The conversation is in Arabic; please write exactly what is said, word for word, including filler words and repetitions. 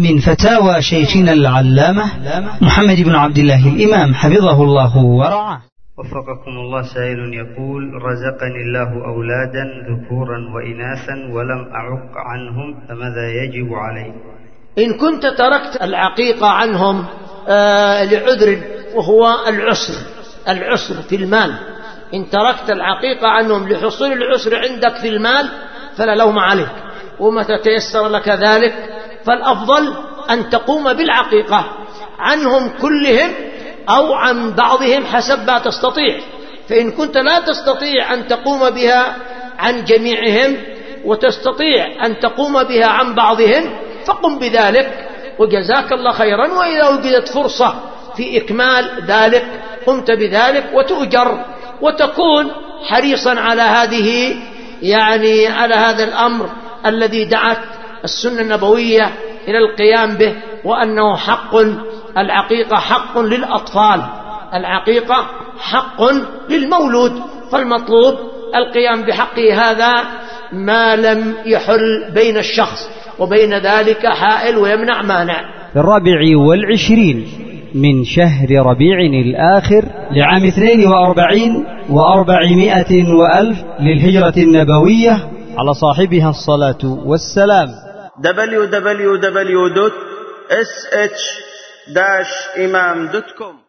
من فتاوى شيخنا العلامة محمد بن عبد الله الإمام حفظه الله ورعاه. وفقكم الله. سائل يقول: رزقني الله أولادا ذكورا وإناثا ولم أعق عنهم، فماذا يجب علي؟ إن كنت تركت العقيقة عنهم آه لعذر وهو العسر العسر في المال، إن تركت العقيقة عنهم لحصول العسر عندك في المال فلا لوم عليك، ومتى تيسر لك ذلك فالأفضل أن تقوم بالعقيقة عنهم كلهم أو عن بعضهم حسب ما تستطيع. فإن كنت لا تستطيع أن تقوم بها عن جميعهم وتستطيع أن تقوم بها عن بعضهم فقم بذلك وجزاك الله خيرا. وإذا وجدت فرصة في إكمال ذلك قمت بذلك وتؤجر وتكون حريصا على هذه يعني على هذا الأمر الذي دعت السنة النبوية إلى القيام به، وأنه حق. العقيقة حق للأطفال، العقيقة حق للمولود، فالمطلوب القيام بحقه هذا ما لم يحل بين الشخص وبين ذلك حائل ويمنع مانع. في الرابع والعشرين من شهر ربيع الآخر لعام اثنين وأربعين وأربعمائة وألف للهجرة النبوية على صاحبها الصلاة والسلام. دبليو دبليو دبليو دوت إس إتش داش إمام دوت كوم